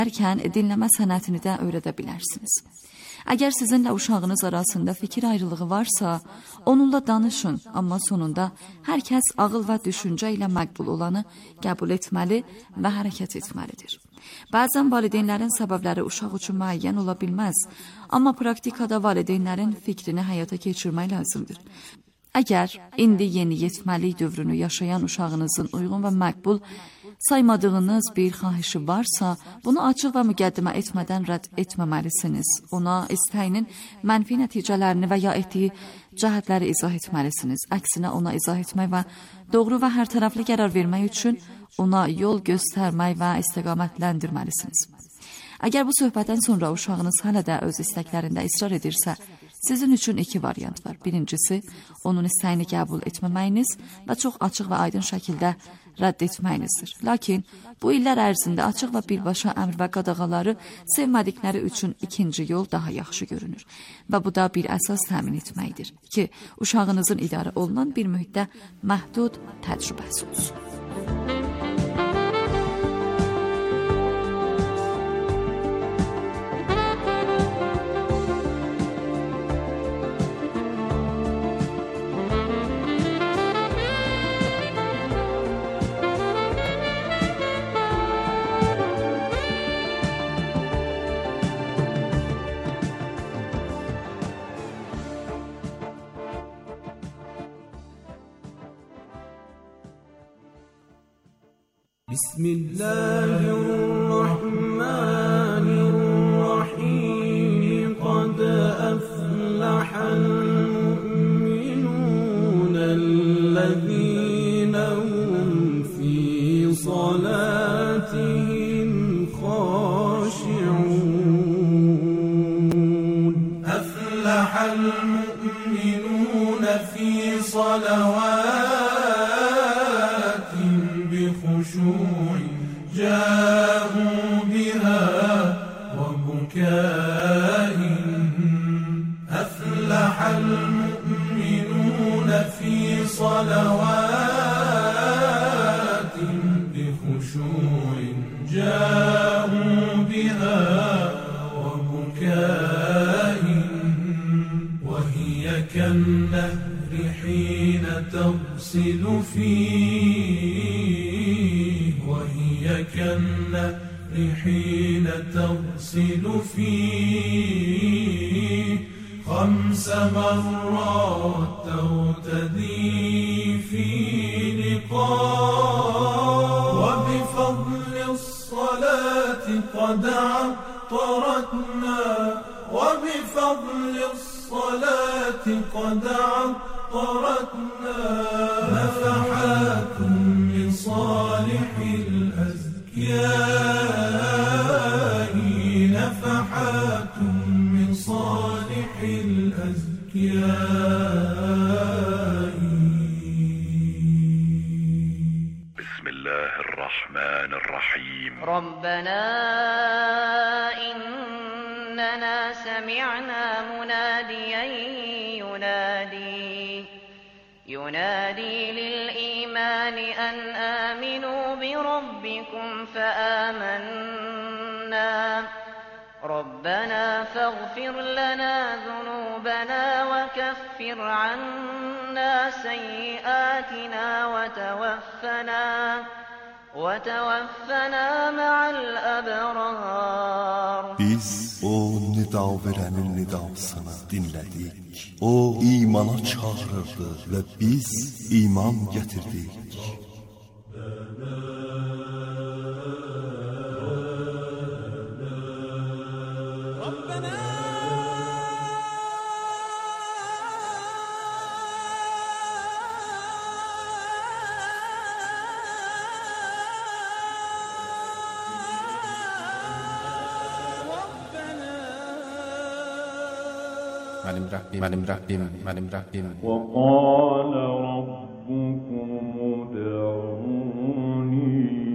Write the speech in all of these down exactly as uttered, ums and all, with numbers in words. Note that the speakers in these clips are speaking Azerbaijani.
Erkən dinləmə sənətini də öyrədə bilərsiniz. Əgər sizinlə uşağınız arasında fikir ayrılığı varsa, onunla danışın, amma sonunda hər kəs ağıl və düşüncə ilə məqbul olanı qəbul etməli və hərəkət etməlidir. Bəzən valideynlərin səbəbləri uşaq üçün müəyyən ola bilməz, amma praktikada valideynlərin fikrini həyata keçirmək lazımdır. Əgər indi yeniyetməlik dövrünü yaşayan uşağınızın uyğun və məqbul saymadığınız bir xahişi varsa, bunu açıq və müqəddimə etmədən rədd etməməlisiniz. Ona istəyinin mənfi nəticələrini və ya etdiyi cəhətləri izah etməlisiniz. Əksinə ona izah etmək və doğru və hər tərəfli qərar vermək üçün ona yol göstərmək və istiqamətləndirməlisiniz. Əgər bu söhbətdən sonra uşağınız hələ də öz istəklərində israr edirsə, sizin üçün iki variant var. Birincisi, onun istəyini qəbul etməməyiniz və çox açıq və aydın şəkildə rədd etməyinizdir. Lakin bu illər ərzində açıq və birbaşa əmr və qadağaları sevmədikləri üçün ikinci yol daha yaxşı görünür. Və bu da bir əsas təmin etməkdir ki, uşağınızın idarə olunan bir mühitdə məhdud təcrübəsi olsun. بسم الله الرحمن الرحيم قد أفلح المؤمنون الذين هم في صلاتهم خاشعون أفلح المؤمنون في صلواتهم بخشوع جاءوا بها وبكاء أفلح المؤمنون في صلوات بخشوع جاءوا بها وبكاء وهي كالنهر حين تغسل فيه وهي كالنهر حين تغسل فيه خمس مرات تغتدي في لقاء وبفضل الصلاة قد عطرتنا وبفضل الصلاة قد عطرتنا نفحات من صالح الأزكياء نفحات من صالح الأزكياء. بسم الله الرحمن الرحيم. ربنا إننا سمعنا مناديا ينادي ينادي للإيمان أن آمنوا بربكم فآمنا ربنا فاغفر لنا ذنوبنا وكفر عنا سيئاتنا وتوفنا وتوفنا مع الأبرار. Biz o nida verənin nidasını dinlədik. O imana çağırırdı və biz iman gətirdik. Mənim Rəbbim, mənim Rəbbim, mənim Rəbbim. وقال ربكم ادعوني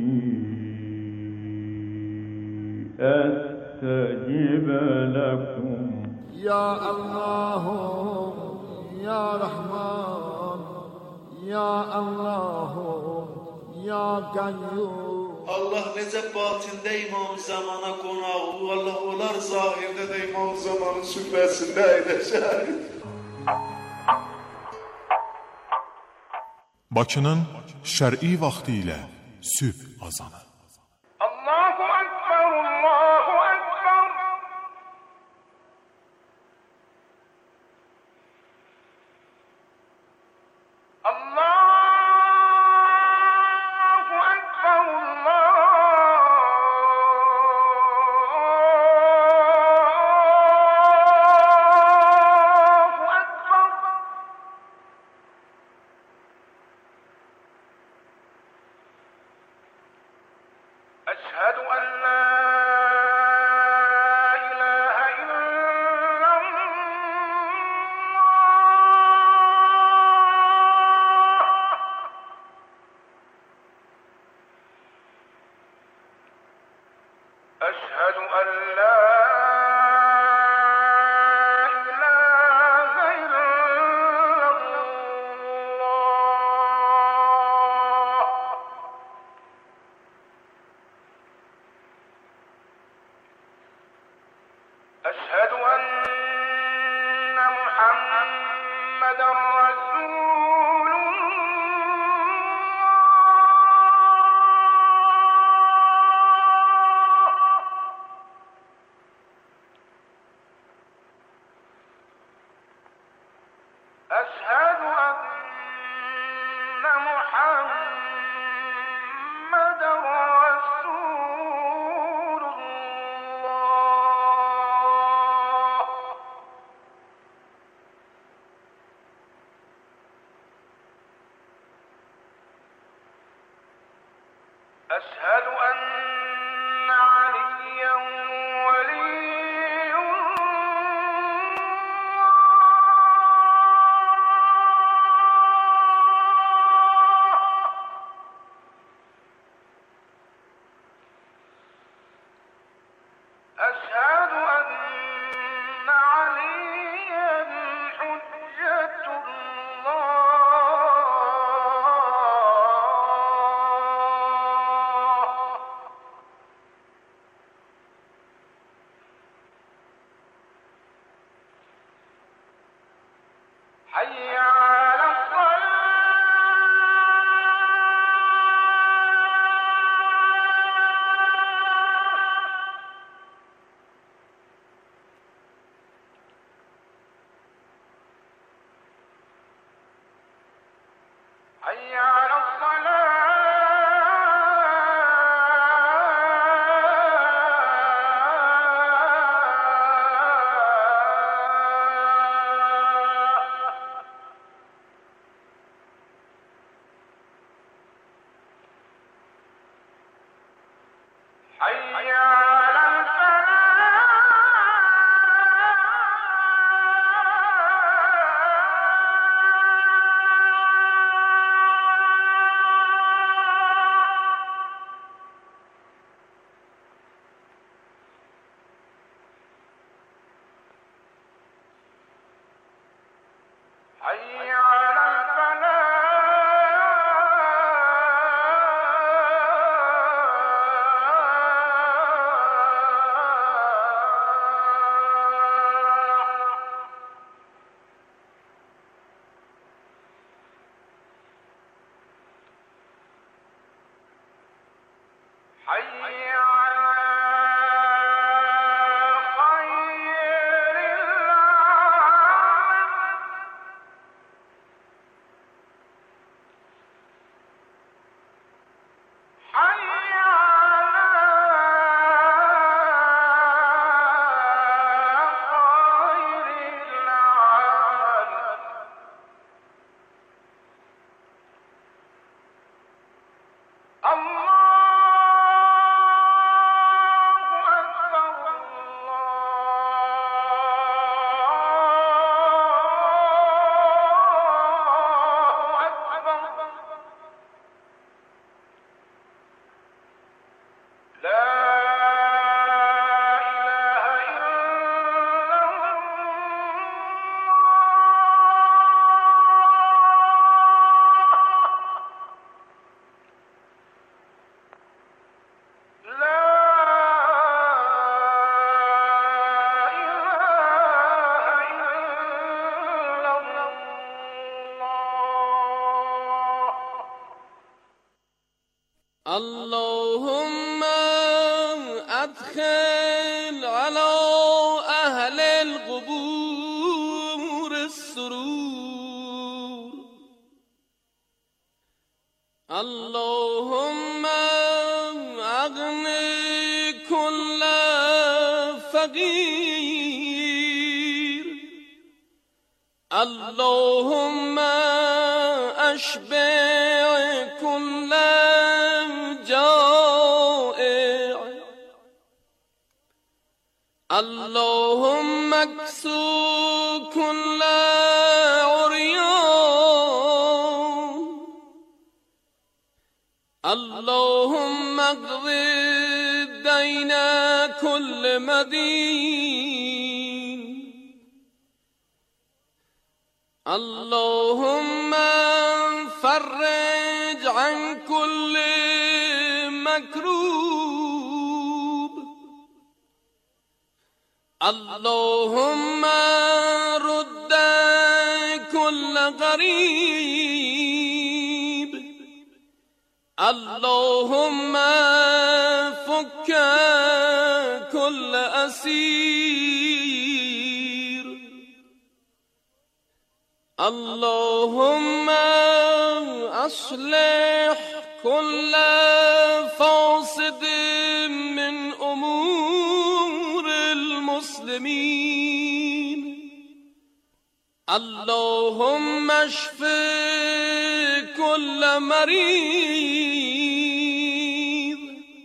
أستجب لكم. يا الله يا رحمن يا الله يا قيوم Allah necə batində İmam Zamana qonağı, Allah olar zahirdə də İmam Zamanın süfrəsində əyləşər. Bakının şər'i vaxtı ilə sübh azanı. Allahu Ekber, Allahu Ekber. Allah أشهد أن لا إله إلا الله أشهد أن لا إله إلا الله أشهد أن محمدًا رسول الله أشهد أن محمدًا رسول الله أشهد أن عليا ولي أشهد أن عليا حجة الله حي على حي على الصلاة حي على حي على حي على خير العالم أدخل على أهل القبور السرور اللهم أغني كل فقير اللهم أشبع كل جائع اللهم اكسو كل عريان اللهم اقض دين كل مدين اللهم فرج عن كل مكروب اللهم رد كل غريب اللهم فك كل أسير اللهم أصلح كل فاسد من أمور المسلمين اللهم اشف كل مريض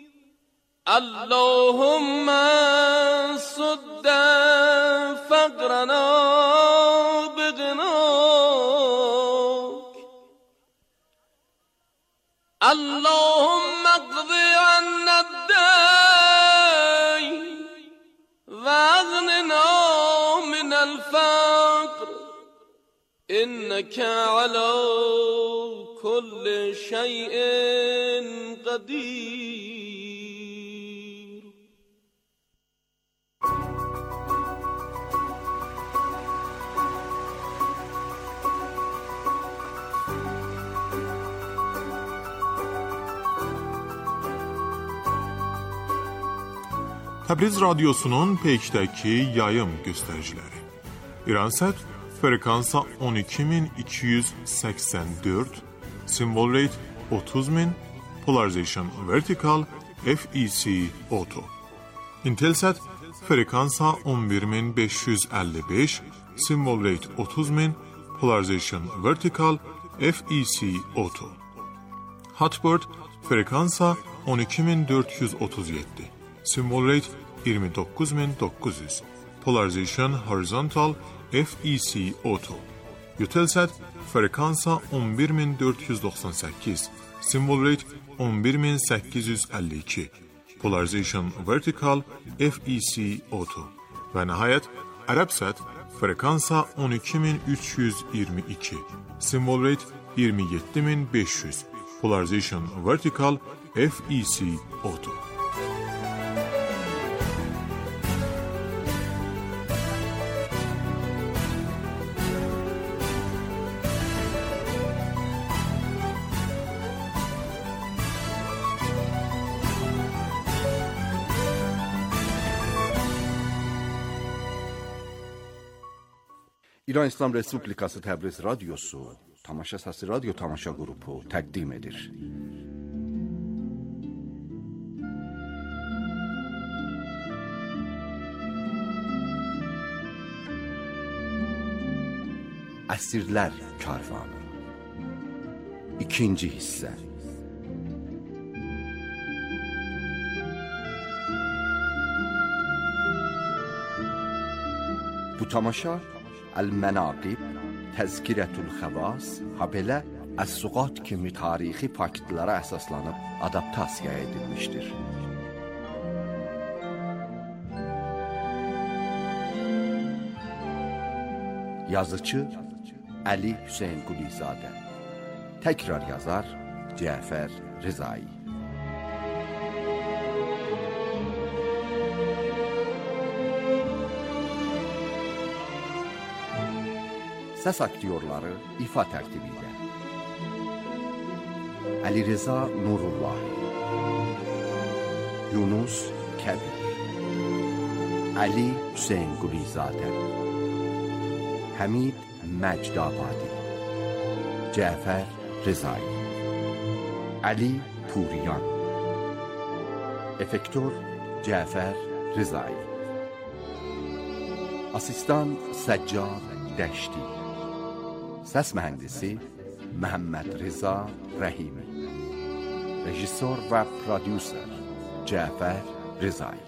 اللهم سد فقرنا بغناك اللهم اقض عنا الدين واغننا من الفقر إنك على كل شيء قدير. Təbriz Radyosu'nun Peyk'təki yayım göstəriciləri. İransat frekansa on iki min iki yüz səksən dörd, symbol rate otuz min, polarization vertical, F E C auto. Intelsat frekansa on bir min beş yüz əlli beş, symbol rate otuz min, polarization vertical, F E C auto. Hotbird frekansa on iki min dörd yüz otuz yeddi, symbol rate iyirmi doqquz min doqquz yüz, polarization horizontal, F E C auto. Eutelsat frekansa on bir min dörd yüz doxsan səkkiz, symbol rate on bir min səkkiz yüz əlli iki, polarization vertical, F E C auto. Və nəhayət Arabsat frekansa on iki min üç yüz iyirmi iki, symbol rate iyirmi yeddi min beş yüz, polarization vertical, F E C auto. İran İslam Respublikası Təbriz Radyosu Tamaşa Səsi Radyo Tamaşa Qrupu təqdim edir. Əsirlər Karvanı İkinci hissə. Bu tamaşa Əl-Mənaqib, Təzkirətül-Xəvas, habelə Əs-Suqat kimi tarixi faktlara əsaslanıb adaptasiya edilmişdir. Yazıcı Əli Hüseyn Qulizadə. Təkrar yazar Cəfər Rızai. Səs aktyorları ifa tərtibi ilə Əli Rıza Nurullahi, Yunus Kəbir, علی حسین قلیزاده، حمید مجدآبادی، جعفر رضایی، علی پوریان، افکتور جعفر رضایی، asistan سجاد دشتی، ses mühendisi Mehmet Reza Rahimi, rejissor ve prodüser Cafer Rızay.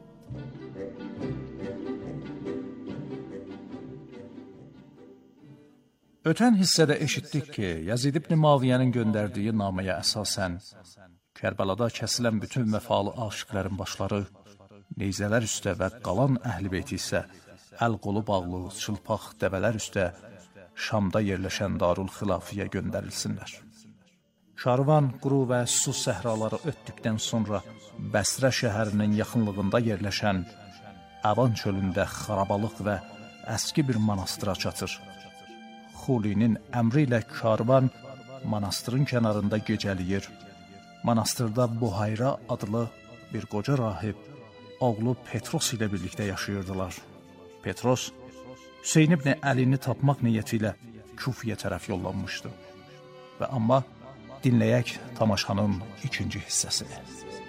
Ötən hissədə eşitdik ki, Yazid ibn Muaviyyənin göndərdiyi naməyə əsasən Kərbəlada kəsilən bütün vəfalı aşiqlərin başları neyzələr üstə və qalan əhl-i beyti isə əl-qolu bağlı çılpaq dəvələr üstə Şamda yerləşən Darul Xilafiyyə göndərilsinlər. Karvan, quru və su səhraları ötdükdən sonra Bəsrə şəhərinin yaxınlığında yerləşən Əvan çölündə xarabalıq və əski bir manastıra çatır. Xulinin əmri ilə karvan manastırın kənarında gecəliyir. Manastırda Buhayra adlı bir qoca rahib oğlu Petros ilə birlikdə yaşayırdılar. Petros, Hüseyn ibn Əlini tapmaq niyyəti ilə Kufiyə tərəf yollanmışdı. Və amma dinləyək tamaşanın ikinci hissəsini.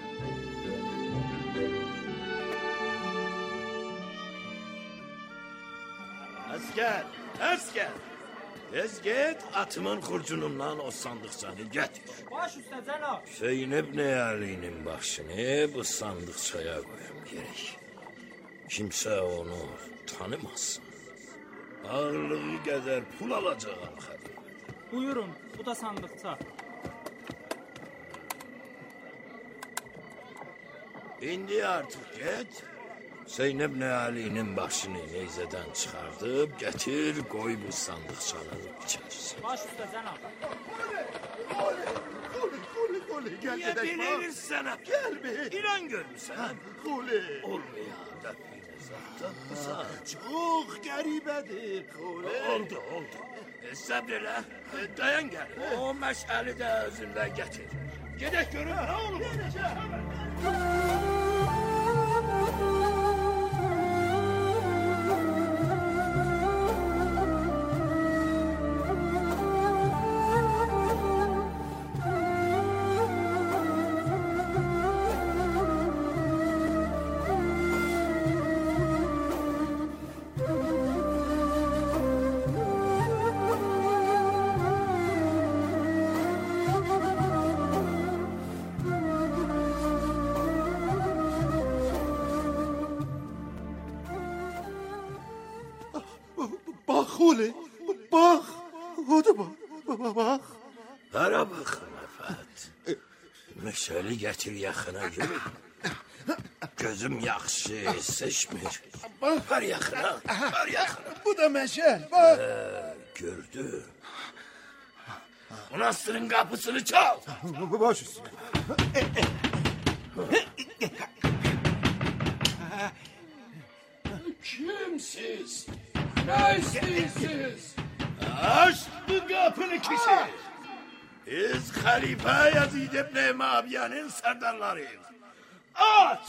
Əskər, əskər! Tez get, atımın xurcunundan o sandıqçanı gətir. Baş üstə, cənab. Hüseyin ibn Əlinin başını bu sandıqçaya qoyum gerek. Kimsə onu tanımasın. Ağırlığı qədər pul alacağım xəlifə. Buyurun, bu da sandıqça. İndi artıq get. Hüseyin ibn Əlinin başını neyzədən çıxardıb, gətir, qoy bu sandıqçanın içərisinə. Baş üstə, cənab. Qoli, qoli, qoli, qoli, gəl gedək. Niyə bilirsən? Gəl bir. İran görmüsən? Qoli. Olmayan da bir zatdırsan. Çox qəribədir, qoli. Oldu, oldu. Səbr elə, dayan gəl. O məşəli də özündə gətir. Gedək görün, nə olur? Xuli, bax, o da bax, bax. Hara baxın, əfət. Meşəli gətir yaxına yürü. Gözüm yaxşı, seçmir. Var yaxına, var yaxına. Bu da meşəl, bax. Gördüm. Monastırın qapısını çal. Baş üstüne. Kimsiz? Ne istiyorsunuz? Aç bu kapını kişi. Biz Halife Yazid ibn Muaviye'nin serdarlarıyız. Aç!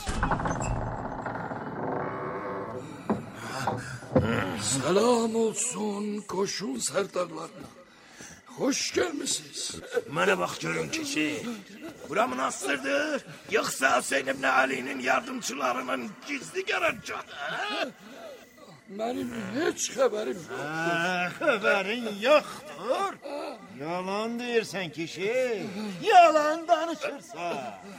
Selam olsun koşun serdarlarına. Hoş gelmişsiniz. Bana bak görün kişi. Bura münastırdır. Yoksa Hüseyin ibn Ali'nin yardımcılarının gizli garacağı. Benim hiç haberim yoktur. Ha, haberin yoktur. Yalan deyirsən kişi. Yalan danışırsan.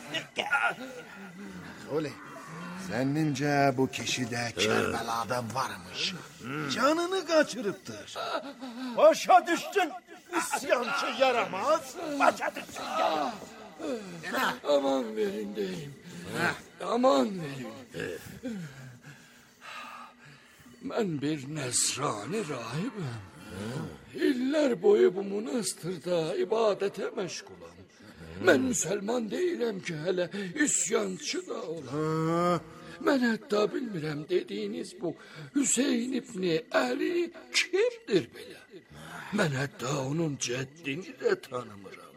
Öyle. Zənnimcə bu kişi də Kərbəlada varmış. Canını qaçırıbdır. Başa düşdün. İsyancı yaramaz. Başa düşdün. Aman verin deyim. Aman verin. Ben bir Nesrani rahibim. İller boyu bu monastırda ibadete meşgulum. Ben Müslüman değilim ki hele üsyancı da olam. Ben hatta bilmirəm dediğiniz bu Hüseyin İbni Ali kimdir belə? Ben hatta onun ceddini de tanımıram.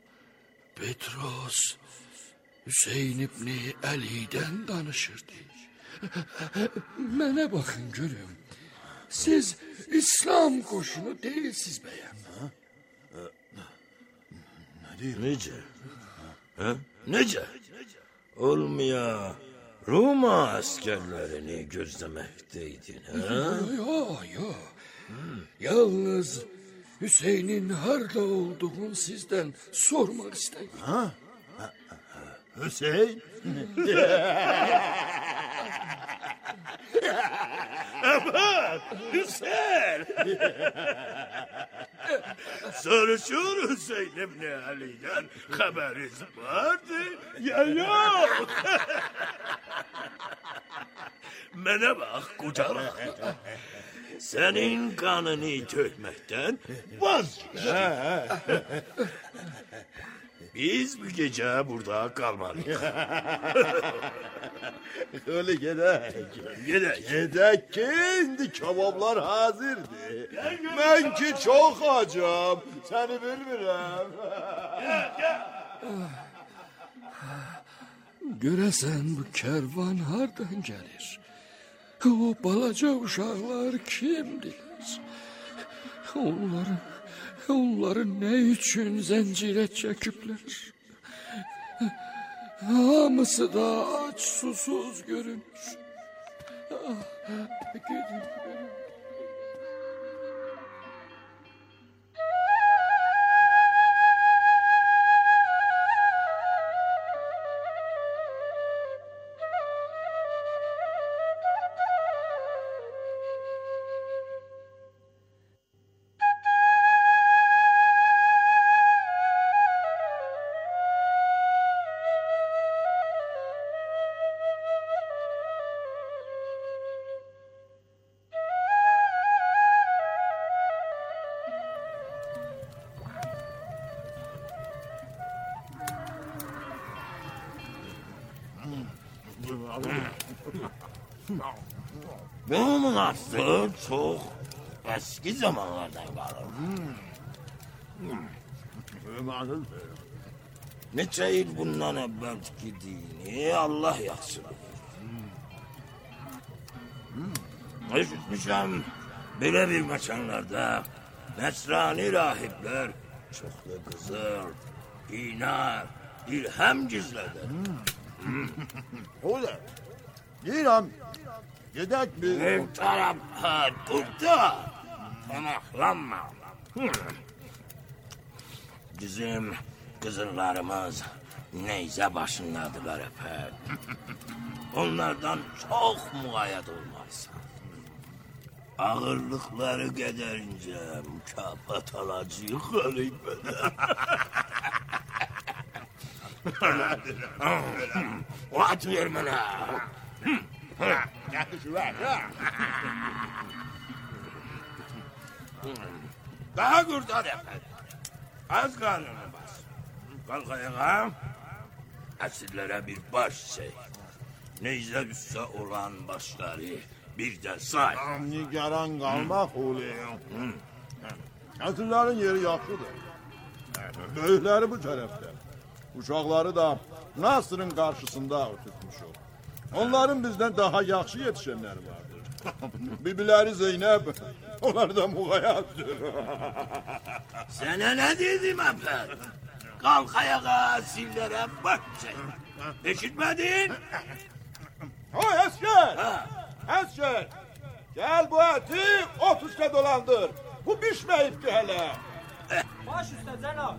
Petros Hüseyin İbni Ali'den danışır deyir. Mənə baxın görüm. Siz İslam qoşunu deyilsiz bəyəm. Necə? Hə? Necə? Olmaya Roma əsgərlərini gözləməkdəydin, hə? Yox, yox. Yalnız Hüseynin harda olduğunu sizdən sormaq istəyirəm. Ha? Hüseyin? Evet, Hüseyin. Soruşur Hüseyin İbni Ali'den haberiniz vardı ya yok. Mənə bax, qocalıq. Senin kanını tökmekten vazgeç. Biz bu gece burada kalmalıyız. Öyle gedək. Gedək. Gedək ki, indi kebablar hazırdır. Mən ki çox acam. Səni bilmirəm. Görəsən bu kervan hardan gəlir? O balaca uşaqlar kimdir? Onları, onları ne üçün zəncirə çəkiblər? Hamısı da aç susuz görünür. Gidin. Bu münasır çok eski zamanlardan kalır. Neçə il bundan əvvəlki dini Allah yaxşı bilir. Eşitmişəm, belə bir məkanlarda Nəsrani rahiblər çoxlu qızıl, dinar, dirhəm gizlədir. Ola, deyirəm, gedək bir... Bu tarafta burada, tamahlanma. Bizim qızıllarımız neyzə başındadılar efendim. Onlardan çox muğayət olmazsan. Ağırlıkları qədərincə mükafat alacağıq qəlibbədə. O at ver mənə. Daha qurtar efendim. Az qarnını bas. Qalq ayağa. Əsirlərə bir baş çək. Neyzə üstə olan başları bir də say. Nigaran qalmaq olayım. Əsirlərin yeri yaxşıdır. Böyükləri bu tərəfdə. Uşaqları da Nasır'ın qarşısında tutmuşuq. Onların bizdən daha yaxşı yetişənləri vardır. Bibiləri Zeynəb, onlar da muğayatdır. Sənə nə dedim əpər? Qalq ayağa, sillərə baş çək. Eşitmədin? Hay əskər! Əskər! Gəl bu əti ot üstə dolandır. Bu bişməyibdir hələ. Baş üstə cənab.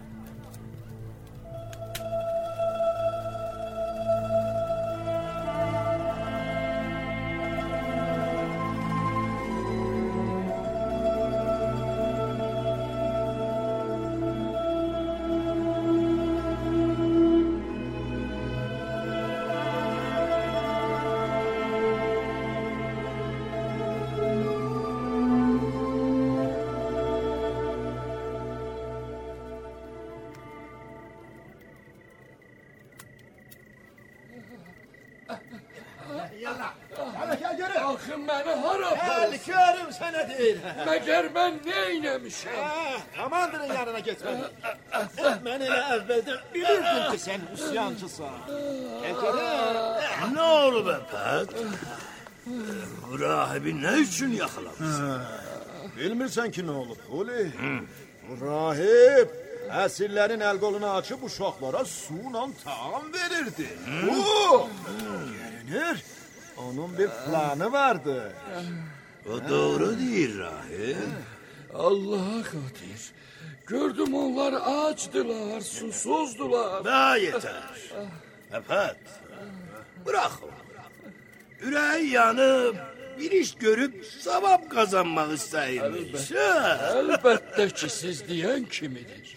Axı məni hara aparırsın? Likörüm sənə deyir. Məgər mən nə eyləmişəm? Komandırın yanına getməliyim. Mən elə əvvəldən bilirdim ki, sən üsyancısan. Gecədə Ne oldu be Pet? Bu rahibi ne için yakalamışsın? Bilmirsən ki, nə olub, Huli? Bu rahib əsirlərin əl qolunu açıb uşaqlara suyla taam verirdi. Bu, görünür, onun bir planı vardı. O doğru değil rahib. Allah'a kadir. Gördüm onlar açtılar, susuzdular. Daha yeter. Pet, bırak onu. Yüreği yanıp bir iş görüp sevap kazanmak isteymiş. Elbette ki siz diyen kimidir?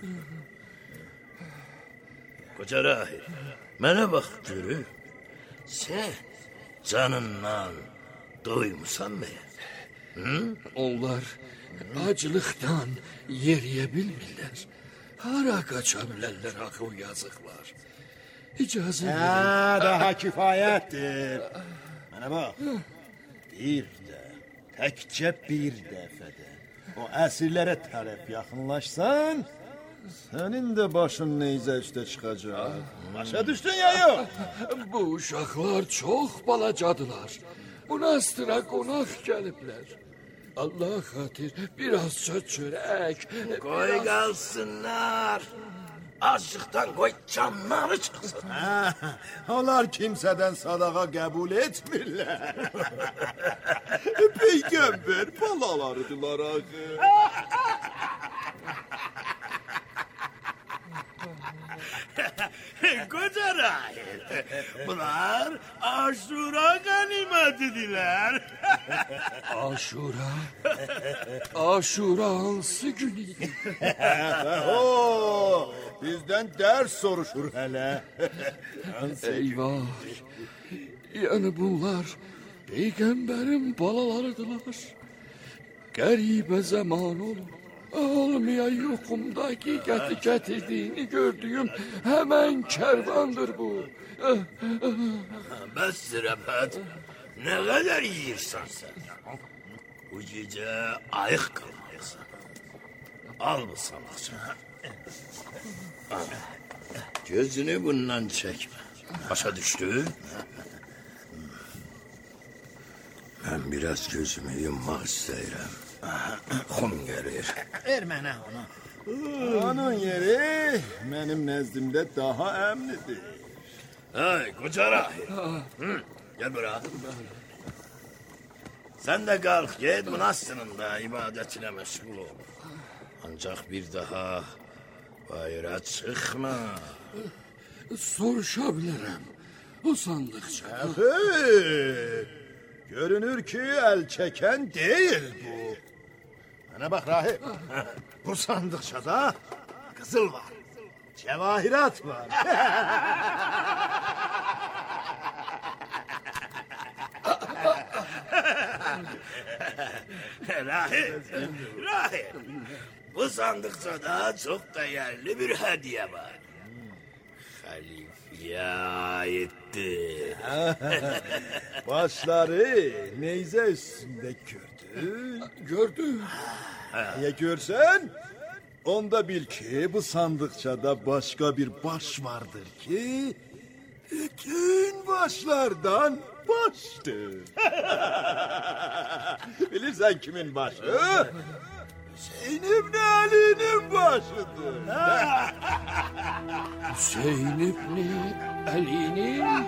Koca rahip, bana bak görü. Sen canından doymusan mı? Hı? Onlar acılıktan yeriyebilmirler. Hara kaçabilərlər axı o yazıqlar. İcazə Hə, verin. daha kifayətdir. Mənə bax, bir də, təkcə bir dəfədə o əsirlərə tərəf yaxınlaşsan, sənin də başın neyzə üstə çıxacaq. Başa düşdün ya yox? Bu uşaqlar çox balacadılar. Monastıra qonaq gəliblər. Allah xatir birazca çörək. Koy kalsınlar. Açlıktan koy canları çıksın. Ha, onlar kimsədən sadaqa qəbul etmirlər. Peygamber balalarıdılar axı. Koca rahip. Bunlar Aşura ganimetidiler. Aşura? Aşura hansı gün idi? O, bizdən dərs soruşur hələ. Eyvah. Yəni bunlar peygamberin balalarıdılar. Qəribə zaman olur. Olmaya yokumda hakikati getirdiğini gördüğüm hemen kervandır bu. Bəsdir Əpət. Ne kadar yiyirsən sen? Bu gece ayıq kalmalısın. Al bu salakçı. Gözünü bundan çekme. Başa düştü? Ben biraz gözümü yummak istəyirəm. Xum gəlir. Ver mənə onu. Onun yeri mənim nəzdimdə daha əmnidir. Hey koca rahip. Hı, gel buraya. Sen de kalk git münastırında ibadetine meşgul ol. Ancak bir daha bayıra çıkma. Soruşabilirim. O sandıkça. Hey, görünür ki el çeken değil bu. Bana bak rahip. Bu sandıkçada kızıl var. Cevahirat var. Rahip, rahip. Bu sandıkçada çok değerli bir hediye var. Halifeye aittir. Başları neyze üstünde gördün. Gördüm. Ya görsen, onda bil ki bu sandıkçada başka bir baş vardır ki bütün başlardan baştır. Bilirsen kimin başı? Hüseyin İbni Ali'nin başıdır. Hüseyin İbni Ali'nin...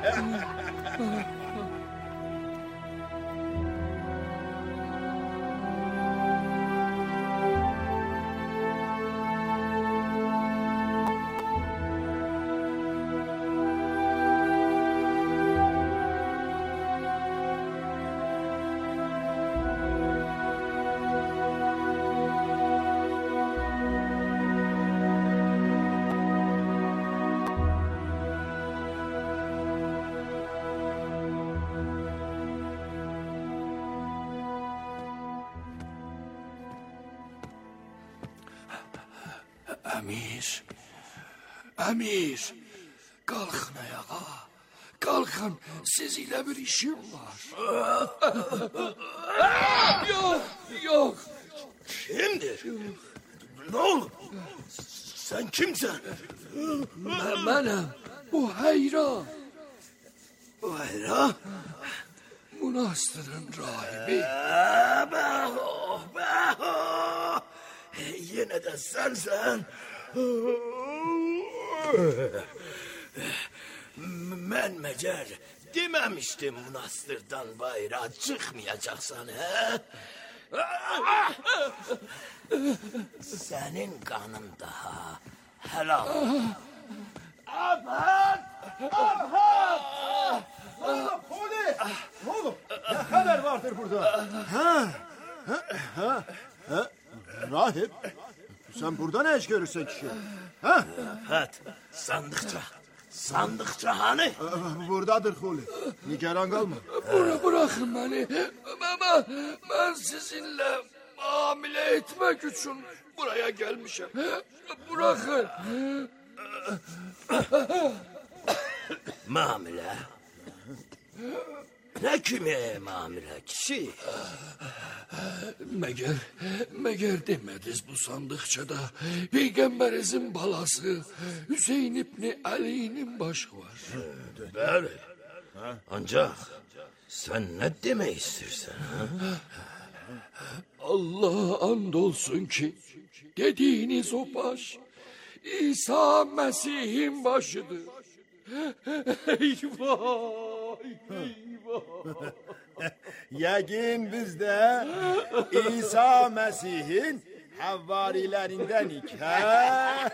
Emir, Emir, kalkın ayağa, kalkın, sizinle bir işim var. Yok, yok. Kimdir? Ne oldu? Sen kimsin? Ben, benim, bu Heyran. bayra? Monastırın rahibi. Bəho, bəho. Yenə də sənsən. Mən məcər deməmişdim monastırdan bayra çıxmayacaqsan, hə? Sənin qanın daha helal. Abhad! Abhad! Oğlum, Poli! Oğlum, ne haber vardır burada? Ha? Ha? Ha? Ha? Rahip, sen burada ne iş görürsen kişi? Ha? Evet, sandıkça. Sandıkça hani? Buradadır Huli. Nigaran kalma. Bura bırakın beni. Baba, ben sizinle muamele etmek için buraya gelmişim. Bırakın. Muamele? Ne kimi muamele kişi? Meğer, meğer demediniz bu sandıkçada Peygamberimizin balası Hüseyin İbni Ali'nin başı var. Bəli. Ancak sen ne demek istersen? Allah'a andolsun ki dediğiniz o baş İsa Mesih'in başıdır. Eyvah, eyvah. Yəqin biz de İsa Mesih'in havvarilerindenik. Ha?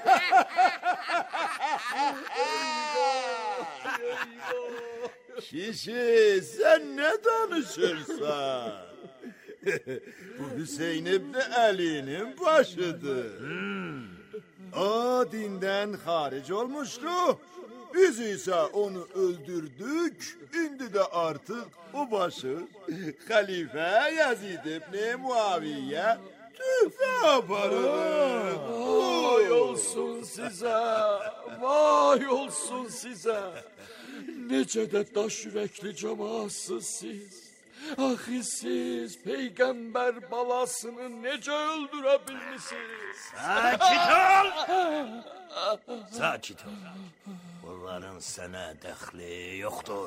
Kişi sen ne danışırsan? Bu Hüseyin İbni Ali'nin başıdır. Hmm. O dinden haric olmuştu. Biz ise onu öldürdük. Şimdi de artık o başı Halife Yazid İbni Muaviye tüfe yaparız. Vay olsun size. Vay olsun size. Nece de daş yürekli cemaatsız siz. Ah siz peygamber balasını nece öldürebilmişsiniz? Sakit ol! Sakit ol. Bunların sana dəxli yoktur.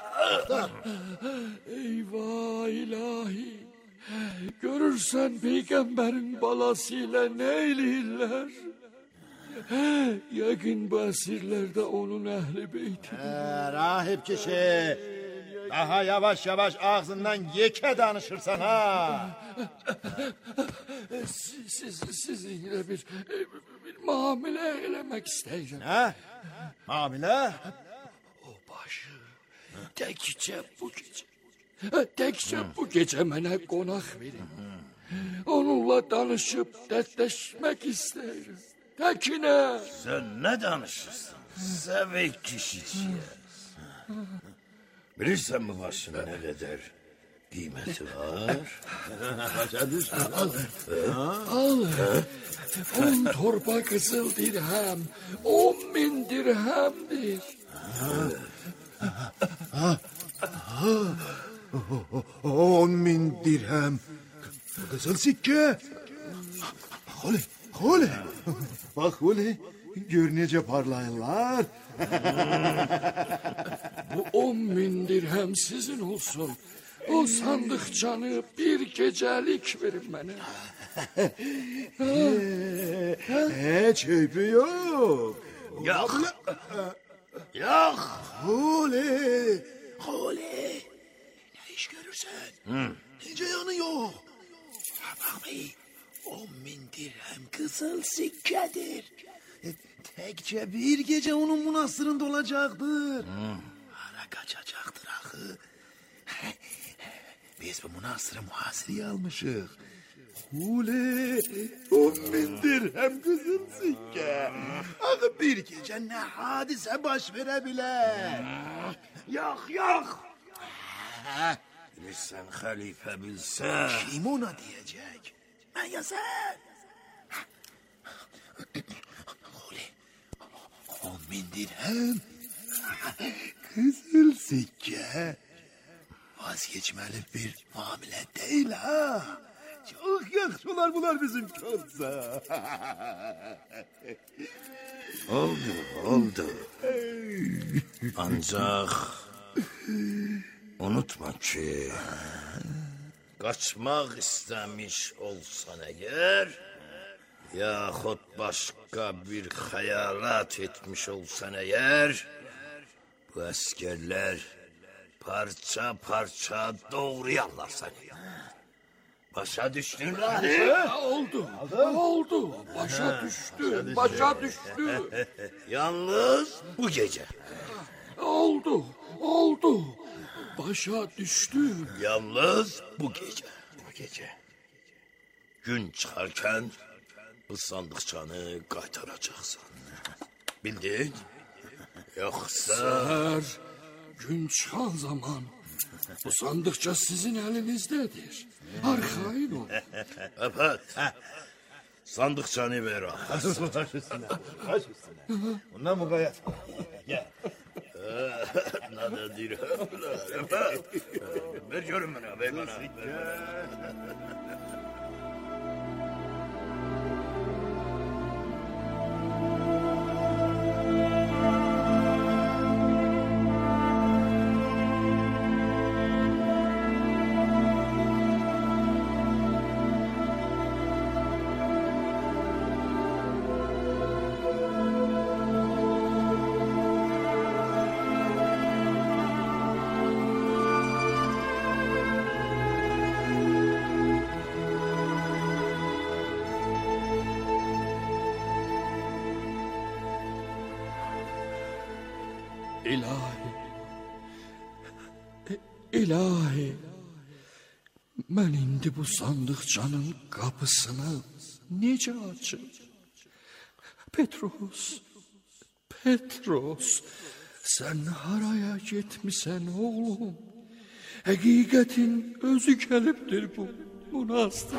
Eyvah ilahi. Görürsen peygamberin balasıyla ne eyleyirler? Yakın bu esirlerde onun ehli beyti. Ee, rahip kişi. Daha yavaş yavaş ağzından yeke danışırsan ha. Siz, siz, sizinle bir, bir muamele eylemek isteyeceğim. Ha? Muamele? O başı tekçe bu gece. Tekçe bu gece mənə qonaq verin. Onunla danışıp dertleşmek isterim. Tekine. Sen ne danışırsın? Sevek kişiciye. Bilirsen mi başına ne kadar kıymeti var? Başa düştün. Al. On torba kızıl dirhem. On bin dirhemdir. On bin dirhem. Kızıl sikke. Holi, holi. Bak holi, gör nece parlayırlar. Bu on bin dirhem sizin olsun. O sandıkçanı bir gecelik verin bana. Hiç öpü yok. Yok. Yok. Holi. Holi. Ne iş görürsen. Hı. Hiç yanı yok. Bak bey. On bin dirhem kızıl sikkedir. Tekçe bir gece onun münasırında olacaktır. Hı. Para kaçacaktır ahı. Biz bu münasırı muhasireye almışık. Hule, on bin dirhem kızıl sikke. Ahı bir gece ne hadise baş verebilir. Yok yok. Bilirsen halife bilse. Kim ona diyecek? Ben yazar. Hule, on bin dirhem. Kızıl sikke. Vazgeçmeli bir muamele değil ha. Çok yakışılar bunlar bizim kızla. Oldu, oldu. Ancak unutma ki kaçmak istemiş olsan eğer, yaxud başka bir hayalat etmiş olsan eğer, bu askerler parça parça doğrayarlar seni. Başa düştün lan. Oldu, oldu. Başa düştü, başa düştü. Yalnız bu gece. Oldu, oldu. Başa düştü. Yalnız bu gece. Bu gece. Gün çıkarken bu sandıkçanı qaytaracaksın. Bildin? Yoksa... Seher, gün çıkan zaman bu sandıkça sizin elinizdedir. Arxayın ol. Evet. Sandıkçanı ver o. Baş üstüne, baş üstüne. Bundan mukayyet. Gel. Ne de dirhem. Ver görün bana, ver bana. İlahi, ilahi, mən indi bu sandıqcanın qapısını necə açım? Petros, Petros, sən haraya getmisən oğlum? Həqiqətin özü gəlibdir bu münasır.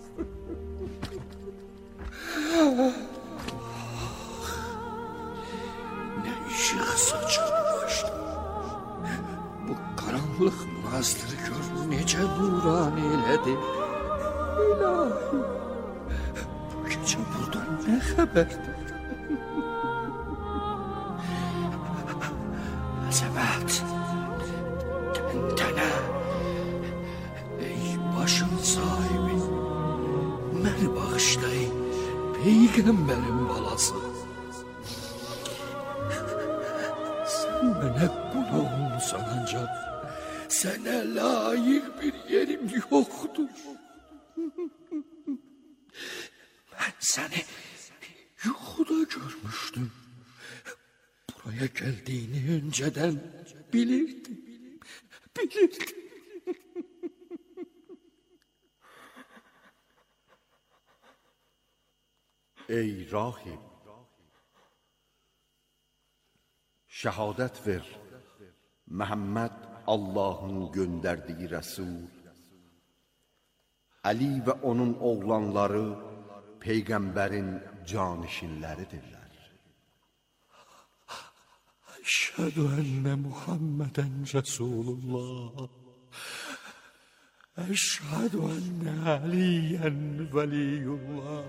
Ne ışık saçılmıştı. Bu karanlık münastırı gör nece nuran eyledi. İlahi, bu gece buradan ne haberdir? Azamet, tentene, ey başın sahibi, beni bağışlayın, peygamberin balası. Mənə qul olmusan ancaq, sənə layıq bir yerim yoxdur. Mən səni yuxuda görmüşdüm. Buraya gəldiyini öncədən bilirdim, bilirdim. Ey rahib, şəhadət ver, Məhəmməd Allahın göndərdiyi rəsul, Əli və onun oğlanları Peyğəmbərin canişinləridirlər. Əşhədü ənə Muhammədən Rəsulullah, əşhədü ənə Əliyyən Vəliyullah.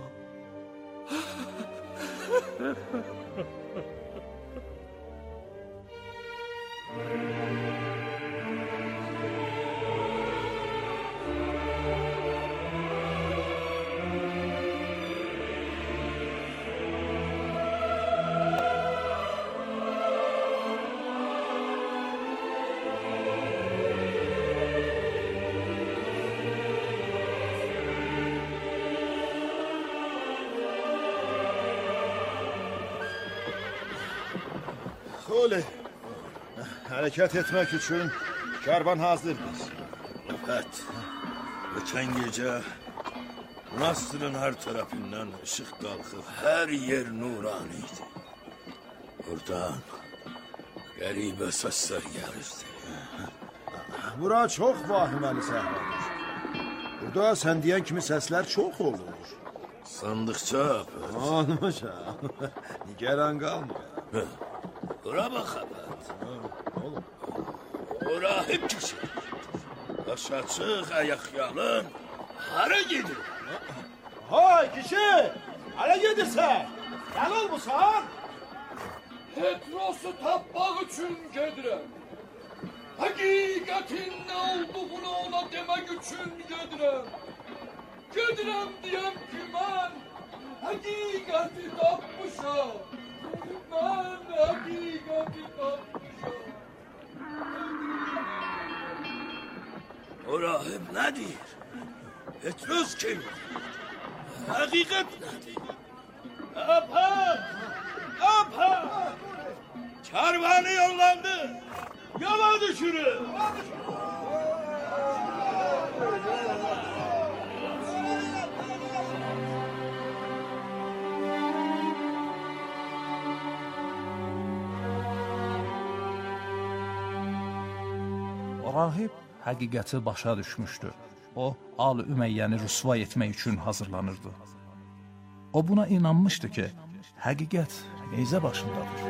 Xoli, hərəkət etmək üçün karvan hazırdır. Evet, geçen gece Münastırın her tarafından ışık kalkıp her yer nuraniydi. Oradan qəribə səslər gəlirdi. Bura çox vahiməli səhradır. Burada sən deyən kimi səslər çox olur. Sandıqça Anmışa, nigeran qalma. Bura bax, Əbəd. O rahib kişi. Baş açıq, ayaq yalın. Hara gedir? Hay kişi, hara gedirsən? Gəl olmusan? Petros'u tapmaq üçün gedirəm. Həqiqət Həqiqətin nə olduğunu ona demək üçün gedirəm. Gedirəm deyəm ki, mən həqiqəti tapmışam. Mən həqiqəti tapmışam. O rahib nə deyir? Petrus kim? Həqiqət nədir? Apar! Apar! Karvanı yollandı. Yola düşürün. Rahib həqiqəti başa düşmüşdü. O, Al-ı Üməyyəni rüsvay etmək üçün hazırlanırdı. O buna inanmışdı ki, həqiqət neyzə başındadır.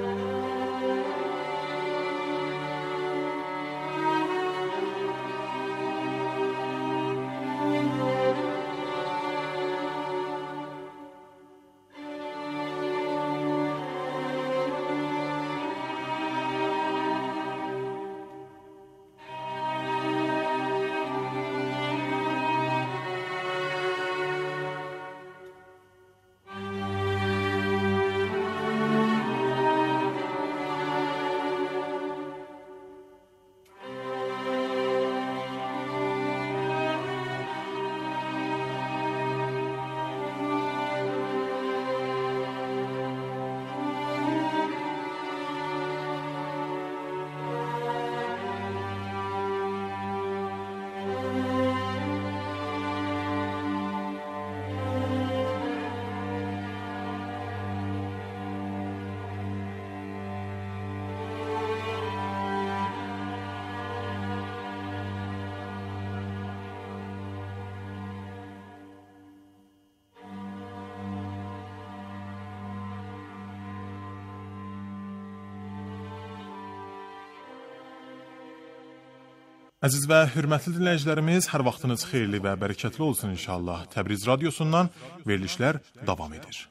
Əziz və hörmətli dinləyicilərimiz, hər vaxtınız xeyirli və bərəkətli olsun inşallah. Təbriz Radiosundan verilişlər davam edir.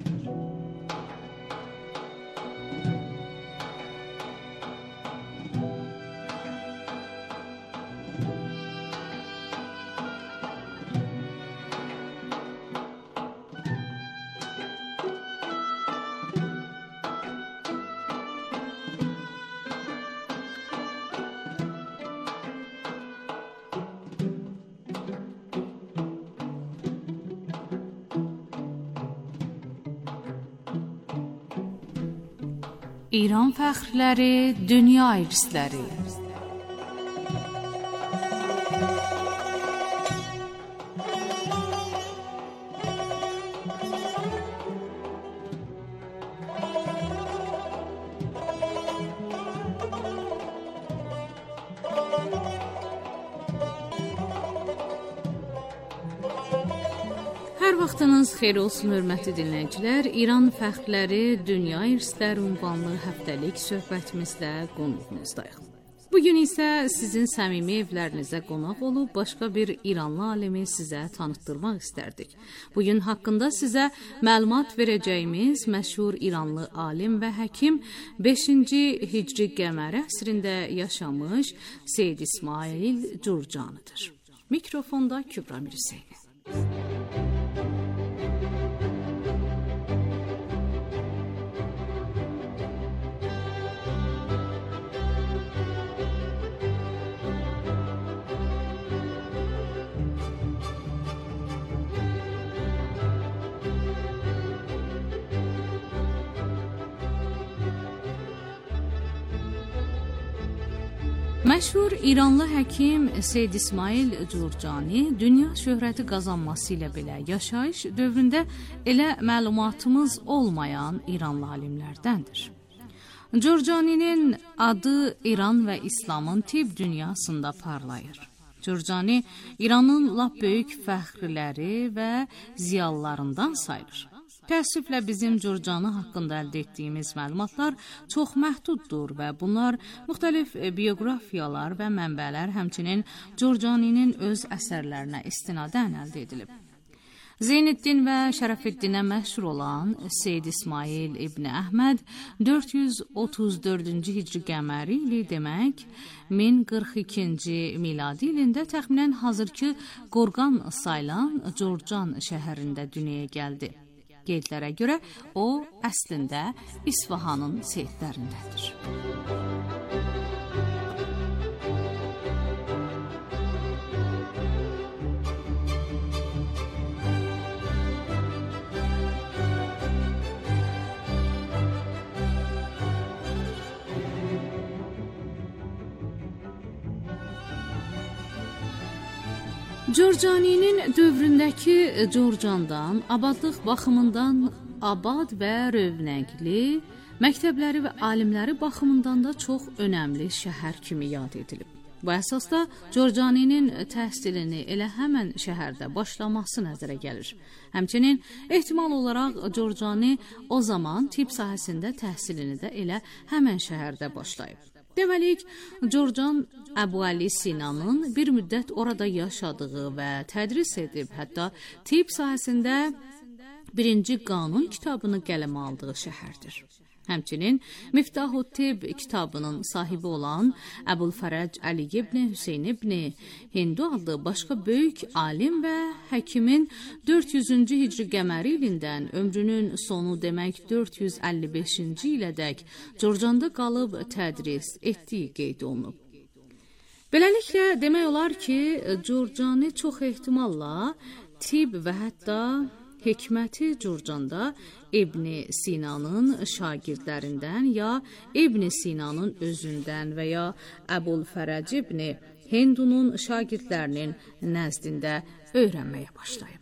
İran fəxrləri, dünya irsləri. Hər vaxtınız xeyir olsun, hörmətli dinləyicilər. İran fəxrləri, dünya irsləri ünvanlı həftəlik söhbətimizdə qonuğumuzdayıq. Bugün isə sizin səmimi evlərinizə qonaq olub başqa bir İranlı alimi sizə tanıtdırmaq istərdik. Bugün haqqında sizə məlumat verəcəyimiz məşhur İranlı alim və həkim beşinci Hicri qəməri əsrində yaşamış Seyyid İsmail Curcanidir. Mikrofonda Kübra Mirseyni. Məşhur İranlı həkim Seyyid İsmail Curcani dünya şöhrəti qazanması ilə belə yaşayış dövründə elə məlumatımız olmayan İranlı alimlərdəndir. Curcani'nin adı İran və İslamın tibb dünyasında parlayır. Curcani İranın lap böyük fəxriləri və ziyalılarından sayılır. Təəssüflə bizim Curcani haqqında əldə etdiyimiz məlumatlar çox məhduddur və bunlar müxtəlif bioqrafiyalar və mənbələr, həmçinin Curcani'nin öz əsərlərinə istinadən əldə edilib. Zeyniddin və Şərəfiddinə məşhur olan Seyyid İsmail İbn Əhməd dörd yüz otuz dördüncü hicri qəməri ili demək min qırx ikinci miladi ilində təxminən hazırki Qorqan sayılan Corcan şəhərində dünyaya gəldi. Qeydlərə görə o əslində İsfahanın seyidlərindədir. Corcaninin dövründəki Corcandan, abadlıq baxımından abad və rövnəqli, məktəbləri və alimləri baxımından da çox önəmli şəhər kimi yad edilib. Bu əsasda Corcaninin təhsilini elə həmən şəhərdə başlaması nəzərə gəlir. Həmçinin ehtimal olaraq Corcani o zaman tibb sahəsində təhsilini də elə həmən şəhərdə başlayıb. Deməlik, Corcan Əbu Əli Sinanın bir müddət orada yaşadığı və tədris edib, hətta tibb sahəsində birinci qanun kitabını qələmə aldığı şəhərdir. Həmçinin Miftahut Tibb kitabının sahibi olan Əbulfərəc Əli ibn Hüseyn ibn Hindu adlı başqa böyük alim və həkimin dörd yüzüncü hicri qəməri ilindən ömrünün sonu demək dörd yüz əlli beşinci ilədək Corcanda qalıb tədris etdiyi qeyd olunub. Beləliklə demək olar ki, Corcani çox ehtimalla tibb və hətta hikməti Corcanda İbn Sinanın şagirdlərindən ya İbn Sinanın özündən və ya Əbulfərəc ibn Hindunun şagirdlərinin nəzdində öyrənməyə başlayıb.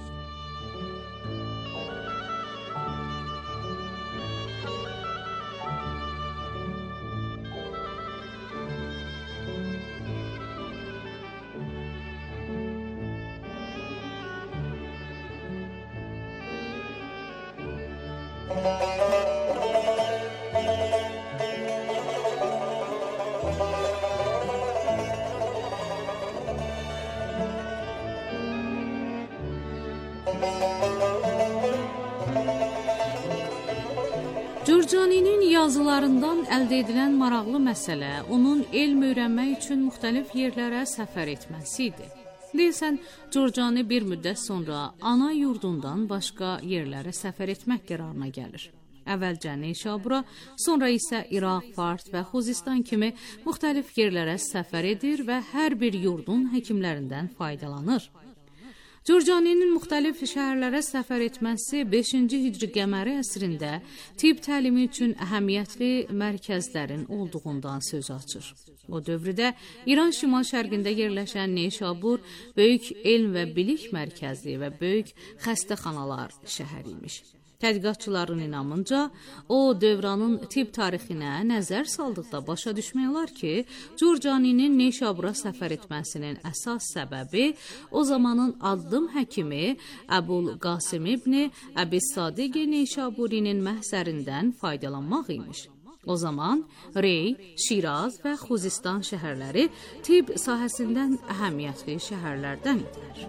Corcaninin yazılarından əldə edilən maraqlı məsələ onun elm öyrənmək üçün müxtəlif yerlərə səfər etməsi idi. Deyilsən, Corcani bir müddət sonra ana yurdundan başqa yerlərə səfər etmək qərarına gəlir. Əvvəlcə Neşabura, sonra isə İraq, Fars və Xuzistan kimi müxtəlif yerlərə səfər edir və hər bir yurdun həkimlərindən faydalanır. Corcaninin müxtəlif şəhərlərə səfər etməsi beşinci hicri qəməri əsrində tibb təlimi üçün əhəmiyyətli mərkəzlərin olduğundan söz açır. O dövrdə İran şimal-şərqində yerləşən Neşabur böyük elm və bilik mərkəzi və böyük xəstəxanalar şəhəri imiş. Tədqiqatçıların inamınca, o dövranın tibb tarixinə nəzər saldıqda başa düşmək olar ki, Corcaninin Neşabura səfər etməsinin əsas səbəbi o zamanın addım həkimi Əbul Qasim ibn Əbi Sadiq Neşaburinin məhzərindən faydalanmaq imiş. O zaman Rey, Şiraz və Xuzistan şəhərləri tibb sahəsindən əhəmiyyətli şəhərlərdən idilər.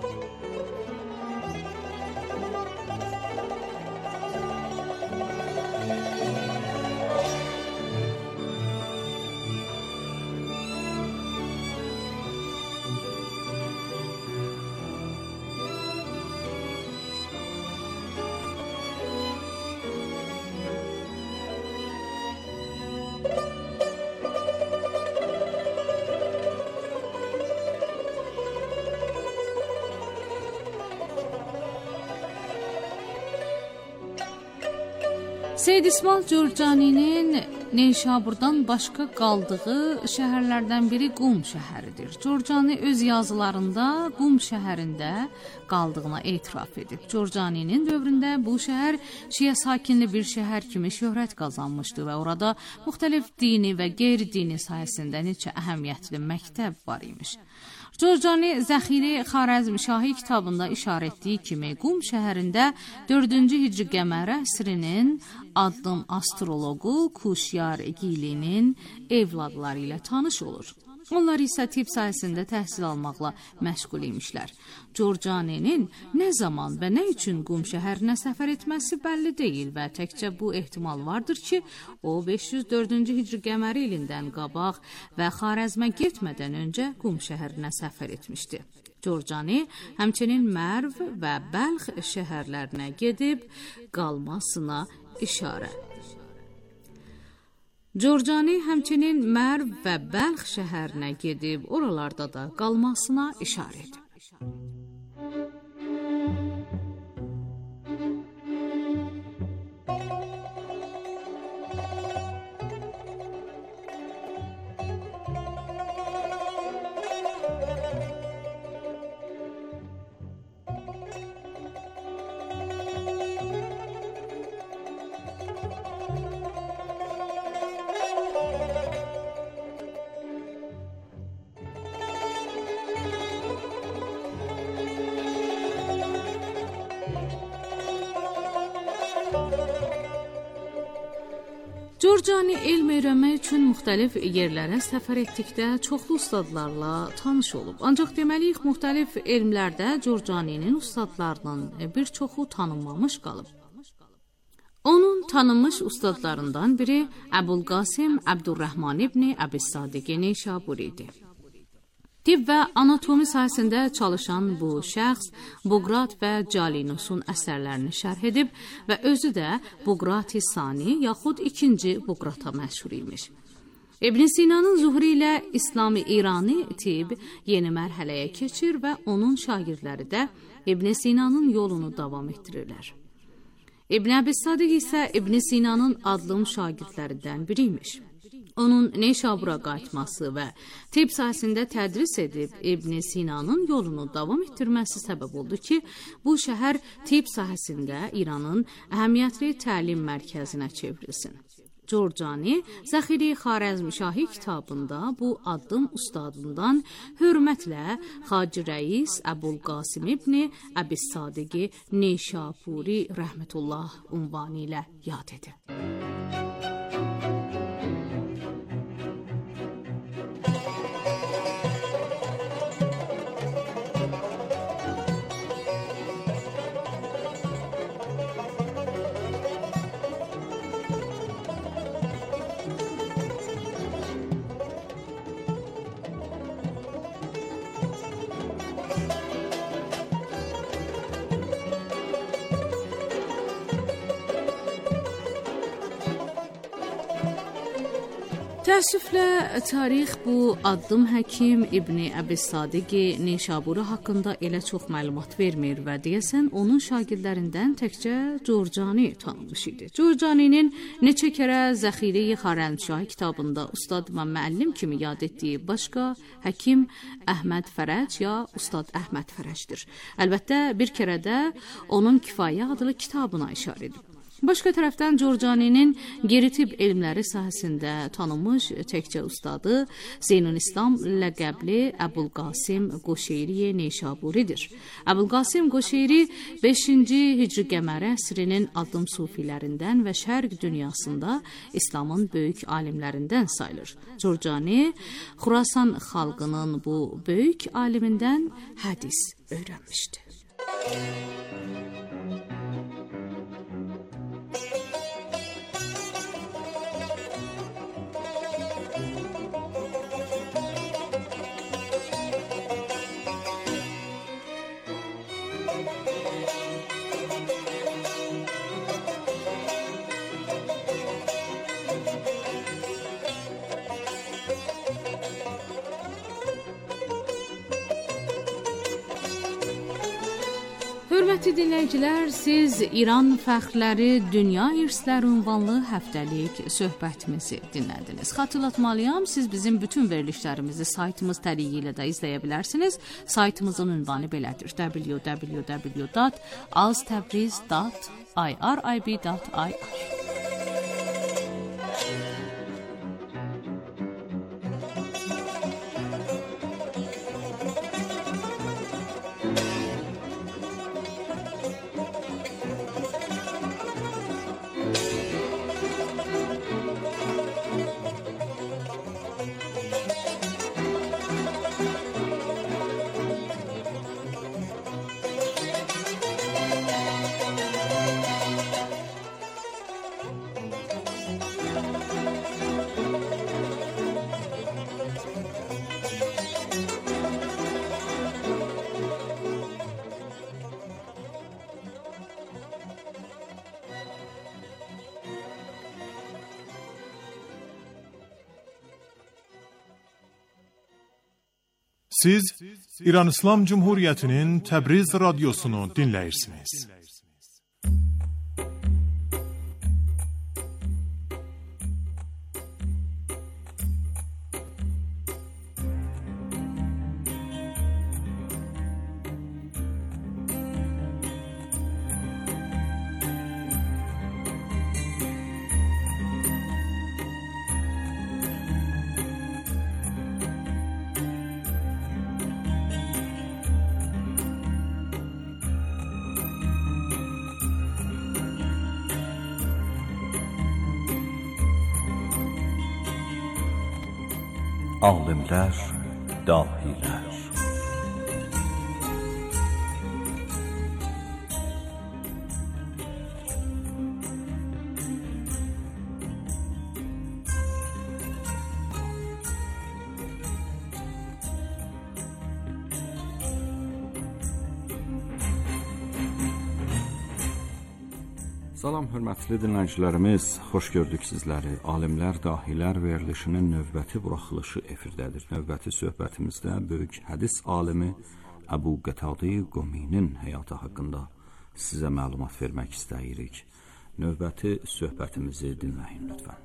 Seyyid İsmail Corcaninin Neşaburdan başqa qaldığı şəhərlərdən biri Qum şəhəridir. Corcani öz yazılarında Qum şəhərində qaldığına etiraf edib. Corcaninin dövründə bu şəhər şiə sakinli bir şəhər kimi şöhrət qazanmışdı və orada müxtəlif dini və qeyri-dini sayəsində neçə əhəmiyyətli məktəb var imiş. Corcani Zəxiri Xarəzmşahi kitabında işarə etdiyi kimi Qum şəhərində dördüncü hicri qəməri əsrinin addım astroloqu Kuşyar Gilinin evladları ilə tanış olur. Onlar isə tibb sahəsində təhsil almaqla məşğul imişlər. Giorgiani'nin nə zaman və nə üçün Qum şəhərinə səfər etməsi bəlli deyil və təkcə bu ehtimal vardır ki, o beş yüz dördüncü hicri qəməri ilindən qabaq və Xarəzmə getmədən öncə Qum şəhərinə səfər etmişdi. Giorgiani həmçinin Mərv və Bəlx şəhərlərinə gedib qalmasına işarə. Giorgiani həmçinin Mərv və Bəlx şəhərinə gedib oralarda da qalmasına işarə edib. Giorgiani elm öyrənmək üçün müxtəlif yerlərə səfər etdikdə çoxlu ustadlarla tanış olub. Ancaq deməliyik, müxtəlif elmlərdə Giorgiani'nin ustadlarının bir çoxu tanınmamış qalıb. Onun tanınmış ustadlarından biri Əbulqasim Əbdurrahman ibn Əbis-Sadiq Neşaburi idi. Tibb və anatomi sahəsində çalışan bu şəxs Buqrat və Calinusun əsərlərini şərh edib və özü də Buqrat-i Sani yaxud ikinci Buqrata məşhur imiş. İbn Sina'nın zuhuru ilə İslami İrani tibb yeni mərhələyə keçir və onun şagirdləri də İbn Sina'nın yolunu davam etdirirlər. İbn Əbis-Sadiq isə İbn Sina'nın adlı şagirdlərindən biri imiş. Onun Neşabura qayıtması və tibb sahəsində tədris edib İbn Sina'nın yolunu davam etdirməsi səbəb oldu ki, bu şəhər tibb sahəsində İranın əhəmiyyətli təlim mərkəzinə çevrilsin. Giorgiani Zəxiri Xarəzmşahi kitabında bu addım ustadından hörmətlə Xacı Rəis Əbulqasim ibn Əbis-Sadiq Neşaburi rəhmətullah unvanı ilə yad edib. Təəssüflə tarix bu addım həkim İbn Əbis-Sadiq Neşaburi haqqında elə çox məlumat vermir və deyəsən onun şagirdlərindən təkcə Giorgiani tanınmış idi. Giorgiani'nin neçə kərə Zəxiri Xarəzmşahi kitabında ustad və müəllim kimi yad etdiyi başqa həkim Əhməd Fərəc ya Ustad Əhməd Fərəcdir. Əlbəttə bir kərə də onun Kifayə adlı kitabına işarə edib. Başqa tərəfdən Giorgiani'nin geri tibb elmləri sahəsində tanınmış təkcə ustadı Zeynülislam ləqəbli Əbulqasim Qoşeyri Neşaburidir. Əbulqasim Qoşeyri beşinci hicri qəməri əsrinin adım sufilərindən və şərq dünyasında İslamın böyük alimlərindən sayılır. Giorgiani Xurasan xalqının bu böyük alimindən hədis öyrənmişdi. Hörmətli dinləyicilər, siz İran fəxrləri Dünya İrsləri ünvanlı həftəlik söhbətimizi dinlədiniz. Xatırlatmalıyam, siz bizim bütün verilişlərimizi saytımız təriyi ilə də izləyə bilərsiniz. Saytımızın ünvanı belədir: w w w dot aztabriz dot irib dot ir. Siz İran İslam Cumhuriyeti'nin Təbriz radyosunu dinləyirsiniz. Alimlər, dahilər. Salam hörmətli dinləyicilərimiz, xoş gördük sizləri. Alimlər, dahilər verilişinin növbəti buraxılışı efirdədir. Növbəti söhbətimizdə böyük hədis alimi Əbu Qətadəyi Quminin həyatı haqqında sizə məlumat vermək istəyirik. Növbəti söhbətimizi dinləyin lütfən.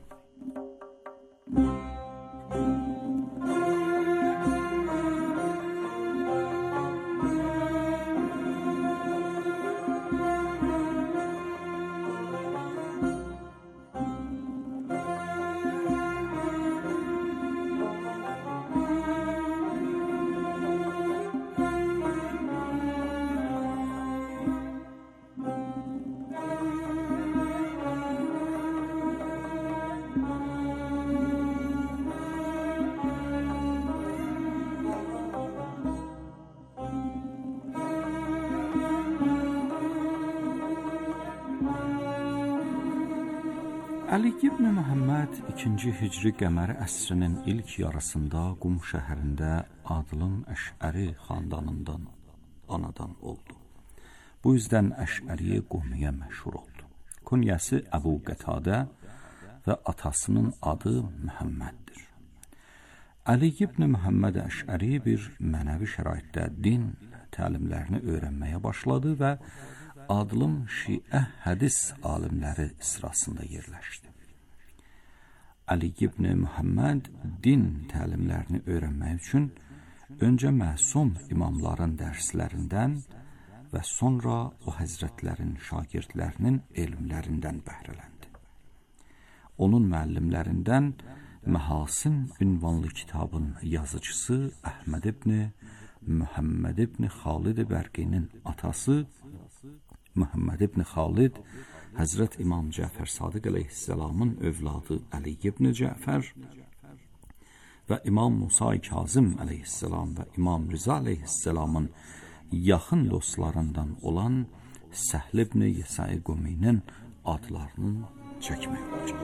Ali ibn Muhammed ikinci Hicri qəməri əsrinin ilk yarısında Qum şəhərində Adılım Əşəri xandanından anadan oldu. Bu yüzden Əşəri Qumiyə məşhur oldu. Kunyəsi Əbu Qətadə və atasının adı Muhammeddir. Ali ibn Muhammed Əşəri bir mənəvi şəraitdə din təlimlərini öyrənməyə başladı və Adılım Şiə hədis alimləri sırasında yerləşdi. Ali ibn Muhammed din təlimlərini öyrənmək üçün öncə məsum imamların dərslərindən və sonra o həzrətlərin şagirdlərinin elmlərindən bəhrələndi. Onun müəllimlərindən Məhasin ünvanlı kitabın yazıcısı Əhməd ibn Muhammed ibn Xalid Bərqinin atası Muhammed ibn Xalid, Həzrət İmam Cəfər Sadiq əleyhisselamın övladı Əli ibn Cəfər və İmam Musa Kazım əleyhisselam və İmam Rıza əleyhisselamın yaxın dostlarından olan Səhl ibn Yəsai Quminin adlarının çəkmək olacaq.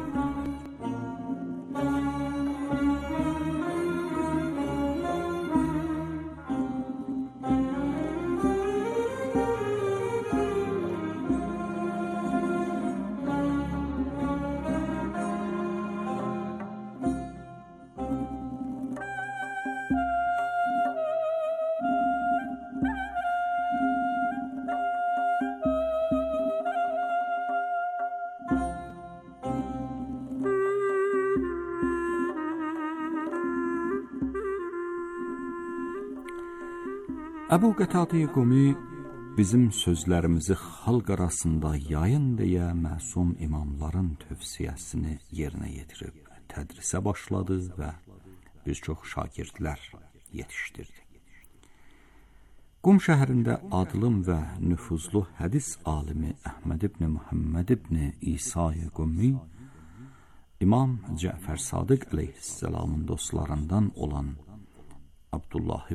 Əbu Qətadə Qumi bizim sözlərimizi xalq arasında yayın deyə məsum imamların tövsiyəsini yerinə yetirib tədrisə başladı və bir çox şagirdlər yetişdirdi. Qum şəhərində adılım və nüfuzlu hədis alimi Əhməd ibn Muhammed ibn İsa Qumi İmam Cəfər Sadiq əleyhisselamın dostlarından olan Abdullah